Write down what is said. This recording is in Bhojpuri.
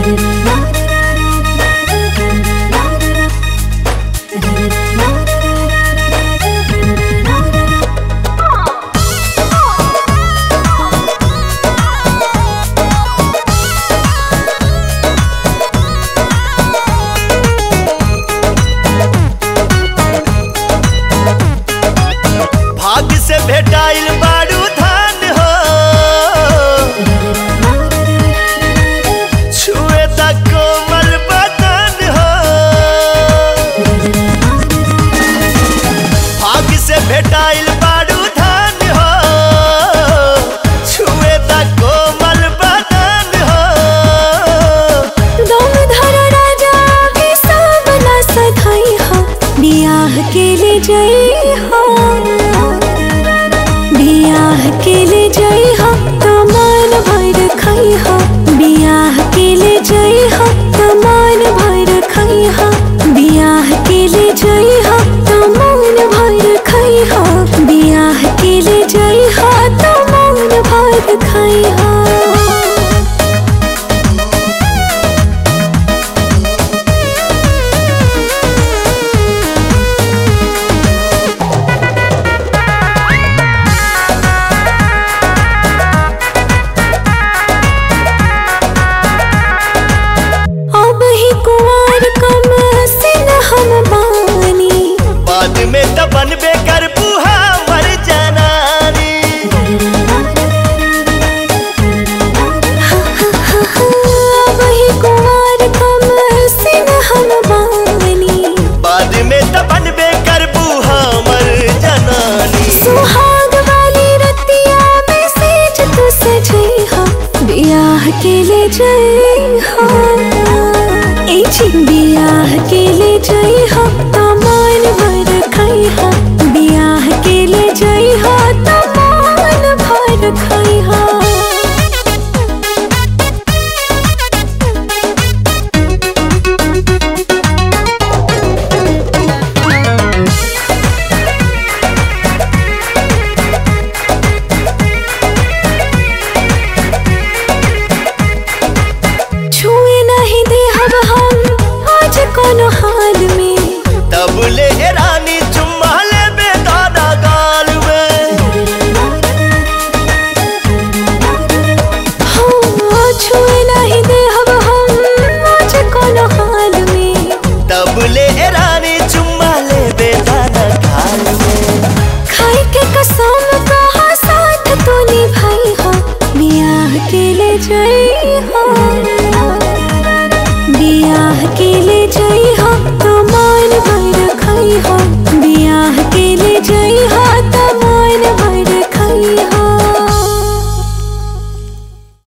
भाग्य से भेटाइल बारू धान हो, छुए तक कोमल बदन हो। भाग्य से भेटाइल बारू धान हो, छुए तक कोमल बदन हो। दम धर राजा के सब न सधाई हो, बियाह के ले जाई हो, बियाह के ले जाई हो तो मन भर खाई हो, बियाह के ले जाई हो तो मन भर खाई हो, बियाह के ले जाई हो तो मन भर खाई हो, बियाह के ले जाई हो तो मन भर खाई हो। बाद में तो बनबे कर बुहा मर जनानी। वही कुंवर कम सिन हम बानी, बाद में तो बनबे कर बुहा मर जनानी। सुहाग वाली रतिया में सेज तू सजई हो, बियाह के ले जाई हो, ए जी बियाह के ले जाई हो तो मन भर खाई हो, बियाह के ले जाई हो तो मन भर खाई हो। छुए नहीं दे हम आज कोनो हाल में, तब ले रानी चुम्मा ले बेदाना गाल में। हाँ छुए नहीं दे हम आज कोनो हाल में, तब ले रानी चुम्मा ले बेदाना गाल में। खाई के कसम कहा साथ तो निभाई हो, बियाह के ले जाई हो, बियाह के ले जाई